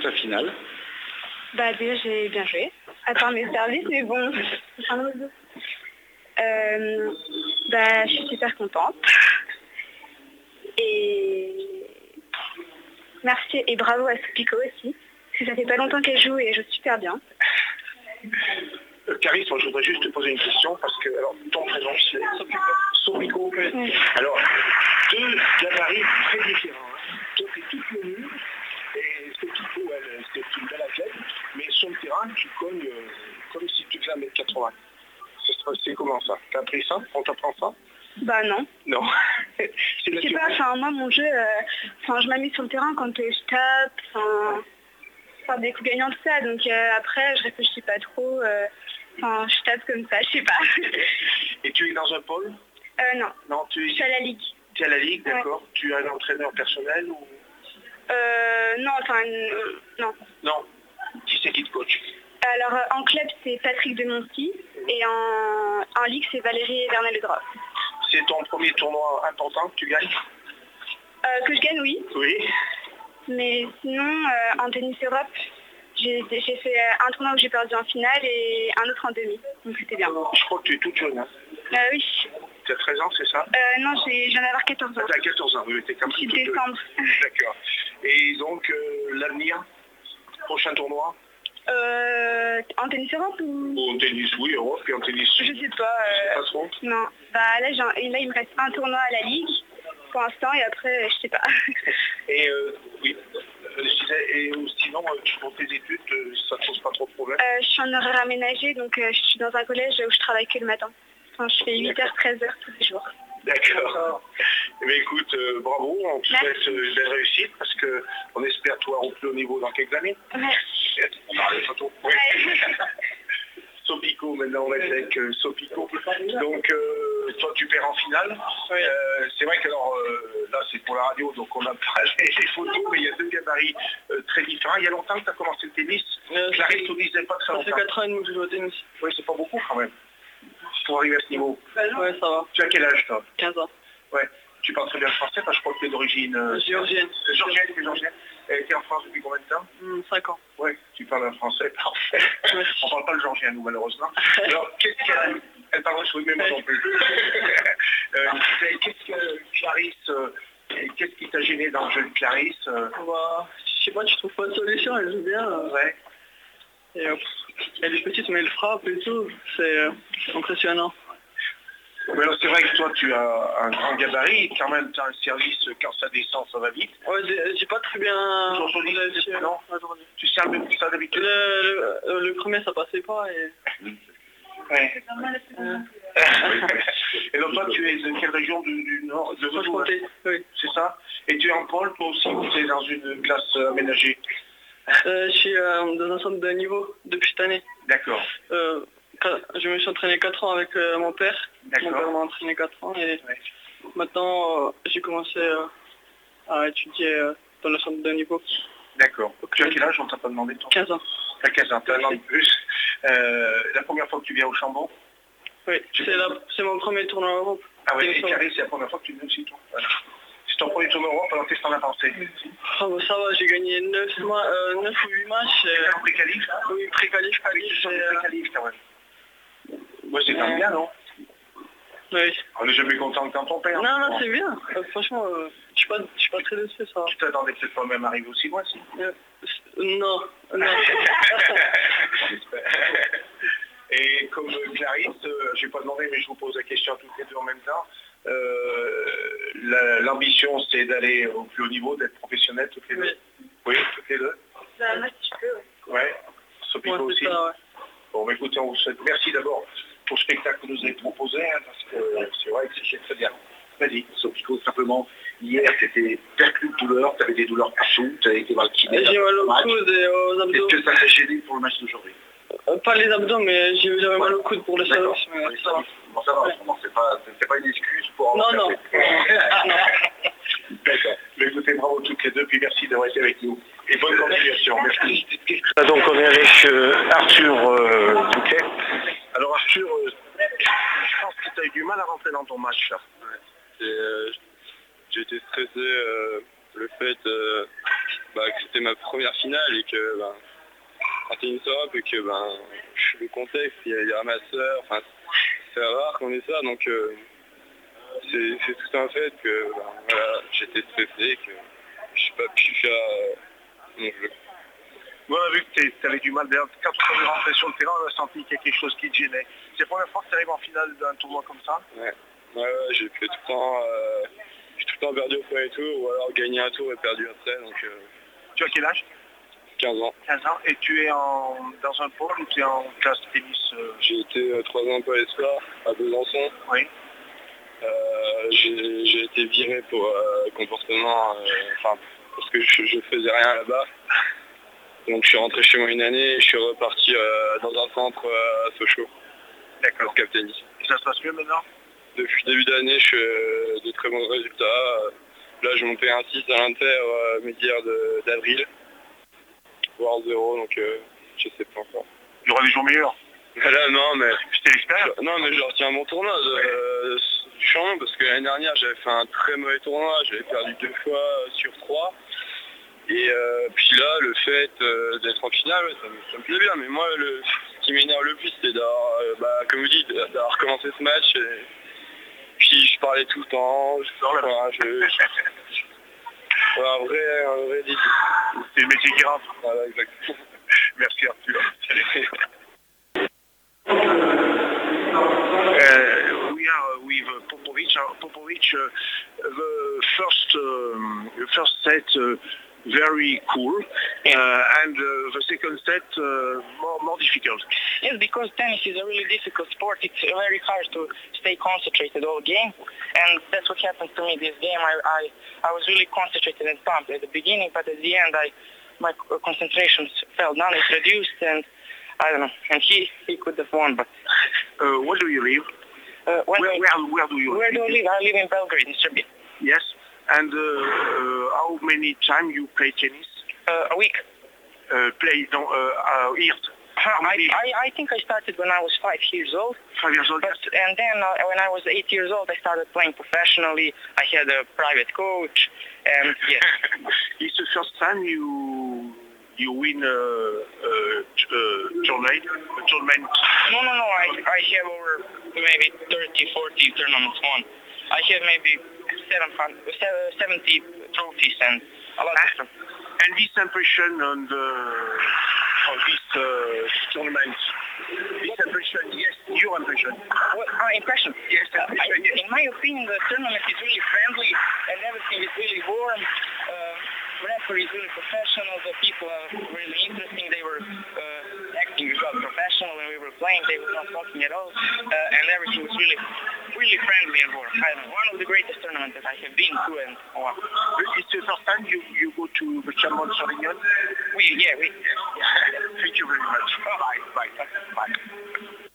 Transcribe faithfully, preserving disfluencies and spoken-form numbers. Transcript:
ta finale? Bah déjà j'ai bien joué, à part mes services, mais bon. Euh, bah je suis super contente. Et merci et bravo à Sopico aussi, parce que ça fait pas longtemps qu'elle joue et elle joue super bien. Euh, Clarisse, moi je voudrais juste te poser une question, parce que alors, ton prénom c'est Sopico. Sopico. Oui. Alors, deux gabarits très différents. Hein. Toi t'es toute menue, et Sopico, elle, c'est une belle athlète, mais sur le terrain, tu cognes euh, comme si tu faisais un mètre quatre-vingts. C'est comment ça? T'as appris ça? On t'apprend ça? Bah non. Non. Je sais pas, enfin moi mon jeu, enfin euh, je m'amuse sur le terrain quand euh, je tape, enfin faire des coups gagnants de ça, donc euh, après je réfléchis pas trop, enfin euh, je tape comme ça, je sais pas. Et tu es dans un pôle? Euh non. Non, tu es... Je suis à la ligue. Tu es à la ligue, d'accord. Ouais. Tu as un entraîneur personnel ou... Euh non, enfin euh, non. Non. Qui c'est qui te coach? Alors euh, en club c'est Patrick Demonty et en, en ligue c'est Valérie Vernel-le-Drop. C'est ton premier tournoi important que tu gagnes? euh, Que je gagne, oui. Oui. Mais sinon, euh, en tennis Europe, j'ai fait un tournoi où j'ai perdu en finale et un autre en demi. Donc c'était bien. Je crois que tu es toute jeune. Hein. Euh, oui. Tu as treize ans, c'est ça? euh, Non, je viens d'avoir quatorze ans. Tu as quatorze ans, oui, mais tu es quand même toute jeune. décembre. D'accord. Et donc, euh, l'avenir? Prochain tournoi? Euh, en tennis Europe ou... ou en tennis, oui, Europe, et en tennis. Je sais pas. Euh... Pas trop. Non. Bah là, là, il me reste un tournoi à la Ligue pour l'instant et après, je sais pas. Et euh, oui. Euh, je disais, et sinon, euh, tu fais tes études, euh, ça te pose pas trop de problème? euh, Je suis en horaire aménagé, donc euh, je suis dans un collège où je travaille que le matin. Enfin, je fais huit heures treize heures tous les jours. D'accord. Eh bien, écoute, euh, bravo, on te souhaite une euh, belle réussite parce qu'on espère toi au plus haut niveau dans quelques années. Merci. On parle de photos. Oui. Sopico, maintenant on est avec euh, Sopico. Donc, euh, toi tu perds en finale. Oui. Euh, c'est vrai que alors, euh, là c'est pour la radio, donc on n'a pas les photos, mais il y a deux gabarits euh, très différents. Il y a longtemps que tu as commencé le tennis. Euh, Clarisse ne disait pas très longtemps. Ça fait quatre ans et demi que je joue au tennis. Oui, c'est pas beaucoup quand même. Pour arriver à ce niveau. Ouais, ça va. Tu as quel âge toi? quinze ans. Ouais. Tu parles très bien le français, parce que je crois que tu es d'origine... Euh, géorgienne. Géorgienne, tu es géorgienne. Elle était en France depuis combien de temps? mmh, cinq ans. Oui, tu parles un français parfait. Ouais. On ne parle pas le géorgien, nous, malheureusement. Alors, qu'est-ce qu'elle... Elle parle russe, oui, mais moi non plus. euh, qu'est-ce que Clarisse... Euh, qu'est-ce qui t'a gêné dans le jeu de Clarisse? euh... bah, je sais pas, tu trouves pas de solution, elle joue bien. Euh... Ouais. Et, euh, elle est petite, mais elle frappe et tout. C'est euh, impressionnant. Mais alors c'est vrai que toi tu as un grand gabarit, quand même tu as un service, quand ça descend ça va vite. Ouais, j'ai pas très bien... Aujourd'hui, non, aujourd'hui. Tu sais même ça d'habitude? Le, le, le premier ça passait pas et... Ouais. Euh... Et donc toi tu es de quelle région du, du nord de Vaud? Oui. C'est ça? Et tu es en pôle toi aussi ou tu es dans une classe aménagée? euh, Je suis euh, dans un centre de niveau depuis cette année. D'accord. Euh, Je me suis entraîné quatre ans avec euh, mon père. Mon père m'a entraîné quatre ans et ouais. Maintenant euh, j'ai commencé euh, à étudier euh, dans le centre de niveau. D'accord. Tu as quel âge? On t'a pas demandé toi? quinze ans. Tu as quinze ans, tu as un an de plus. Euh, la première fois que tu viens au Chambon? Oui, c'est mon premier tournoi en Europe. Ah oui, et Clarisse, c'est la première fois que tu viens aussi toi? Voilà. C'est ton premier tournoi en Europe, alors qu'est-ce que t'en as pensé? Ah bah ça va, j'ai gagné neuf euh, ou huit matchs. Et... en pré-qualif? Oui, pré-qualif. Ah oui, tu es pré-qualif quand même. Ouais, c'est quand même bien, non? Oui. On n'est jamais content quand on perd. Non, non, c'est bien. Euh, franchement, euh, je suis pas, je suis pas très déçu, ça. Tu t'attendais que cette fois même arrive aussi loin, si? euh, Non, non. Et comme Clarisse, euh, je n'ai pas demandé, mais je vous pose la question à toutes les deux en même temps. Euh, L'ambition, c'est d'aller au plus haut niveau, d'être professionnel toutes les deux. Oui, oui toutes les deux. Bah, moi, si tu peux, oui. Ouais. Sopico ouais, aussi. Ça, ouais. Bon, bah, écoutez, on vous souhaite merci d'abord pour le spectacle que vous nous avez proposé, hein, parce que c'est vrai que c'est très bien. Vas-y, Sopico, simplement, hier, c'était perclus de douleur, tu avais des douleurs partout, tu avais été mal kiné. J'ai mal au coude et aux abdos. Est-ce que ça t'a gêné pour le match d'aujourd'hui? euh, Pas les abdos, mais j'ai eu ouais. mal au coude pour le service. Mais oui, ça va. Bon, ça va, ouais. C'est pas, pas une excuse pour... Non, non. D'accord. Mais écoutez, bravo toutes les deux, puis merci d'avoir été avec nous. Et bonne continuation. Merci. Donc on est avec euh, Arthur euh, Bouquet. Alors Arthur, euh, je pense que tu as eu du mal à rentrer dans ton match là. Ouais. Euh, J'ai été stressé, euh, le fait euh, bah, que c'était ma première finale et que ben, en tennis Europe et que ben, le contexte, il y a, il y a ma soeur, enfin, c'est rare qu'on ait ça, donc euh, c'est, c'est tout un fait que ben, voilà, j'étais stressé, que je n'ai pas pu faire euh, mon jeu. Moi, on a vu que tu avais du mal. D'ailleurs, quand tu es rentré sur le terrain, on a senti qu'il y a quelque chose qui te gênait. C'est la première fois que tu arrives en finale d'un tournoi comme ça? Ouais, ouais, ouais j'ai fait tout le temps, euh, j'ai tout le temps perdu au premier tour, ou alors gagné un tour et perdu après. Donc, euh, tu as quel âge? quinze ans. quinze ans. Et tu es en, dans un pôle ou tu es en classe tennis euh... J'ai été euh, trois ans au Pôle Espoir à Besançon. Oui. Euh, j'ai, j'ai été viré pour euh, comportement, enfin euh, parce que je, je faisais rien là-bas. Donc je suis rentré chez moi une année et je suis reparti euh, dans un centre euh, à Sochaux. D'accord. Cap Tennis. Et ça se passe mieux maintenant? Depuis le début d'année, je fais euh, de très bons résultats. Là, je montais un six à l'Inter euh, médiaire de, d'avril, voire zéro, donc euh, je sais pas encore. Il y aura des jours meilleurs. Là, non, mais c'était l'expérience. Non, mais je retiens mon tournoi de, ouais. euh, du champ parce que l'année dernière, j'avais fait un très mauvais tournoi. J'avais perdu deux fois sur trois. Et euh, puis là, le fait euh, d'être en finale, ouais, ça, me, ça me plaît bien. Mais moi, le, ce qui m'énerve le plus, c'est d'avoir, euh, bah, comme vous dites, d'avoir commencé ce match. Et puis je parlais tout le temps. Je, voilà, je, je, je, un vrai, un vrai défi. C'est le métier qui rentre. Voilà, exactement. Merci Arthur. Uh, we are with Popovic. Uh, Popovic, uh, the first, um, the first set uh, very cool, uh, and uh, the second set uh, more more difficult. Yes, because tennis is a really difficult sport. It's very hard to stay concentrated all game, and that's what happened to me this game. I I, I was really concentrated and pumped at the beginning, but at the end, I my concentration fell down. It reduced, and I don't know. And he he could have won, but. Uh, where do you live? Uh, where, where, where do you Where live? do I live? I live in Belgrade, in Serbia. Yes. And uh, uh, how many times you play tennis? Uh, a week. Uh, play no, uh, uh, years? I, I, I think I started when I was five years old. Five years old, but, yes. And then uh, when I was eight years old, I started playing professionally. I had a private coach, and yes. It's the first time you you win a, a, a tournament? A tournament? No, no, no. I, I have over maybe thirty, forty tournaments won. I have maybe seventy trophies and a lot of them. And this impression on the on this uh, tournament, this impression, yes, your impression. What, my impression? Yes, impression, I, yes. In my opinion, the tournament is really friendly and everything is really warm. Uh, referee is really professional. The people are really interesting. They were uh, acting well professional when we were playing. They were not talking at all, uh, and everything was really, really friendly and warm. I don't know, one of the greatest tournaments that I have been to, and wow. It's the first time you, you go to the Champions Reunion? We, yeah, we. Thank you very much. Bye, bye, bye.